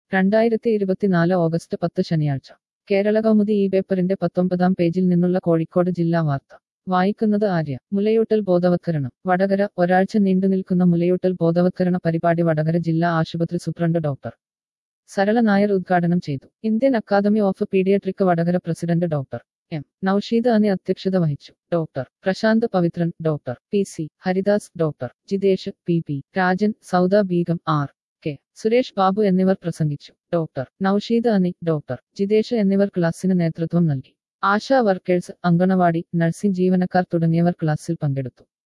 2024 August 10 ശനിയാഴ്ച കേരളകൗമുദി ഈ പേപ്പറിന്റെ 19-ാം പേജിൽ നിന്നുള്ള കോഴിക്കോട് ജില്ലാ വാർത്ത വായിക്കുന്നത് ആര്യ. മുലയൂട്ടൽ ബോധവത്കരണം വടകര. ഒരാഴ്ച നീണ്ടുനിൽക്കുന്ന മുലയൂട്ടൽ ബോധവത്കരണ പരിപാടി വടകര ജില്ലാ ആശുപത്രി സൂപ്രണ്ട് ഡോക്ടർ സരള നായർ ഉദ്ഘാടനം ചെയ്തു. Indian academy of paediatric Vadakara president doctor M Nousheed Ani അധ്യക്ഷത വഹിച്ചു. Doctor Prashanth Pavithran, doctor P C Haridas, doctor Jithesh, P P Rajan, Sauda Beegum, R K Suresh Babu എന്നിവർ പ്രസംഗിച്ചു. ഡോക്ടർ നൌഷീദ് അനി, ഡോക്ടർ ജിതേഷ് എന്നിവർ ക്ലാസ്സിന് നേതൃത്വം നൽകി. ആശാ വർക്കേഴ്സ്, അങ്കണവാടി, നഴ്സിംഗ് ജീവനക്കാർ തുടങ്ങിയവർ ക്ലാസ്സിൽ പങ്കെടുത്തു.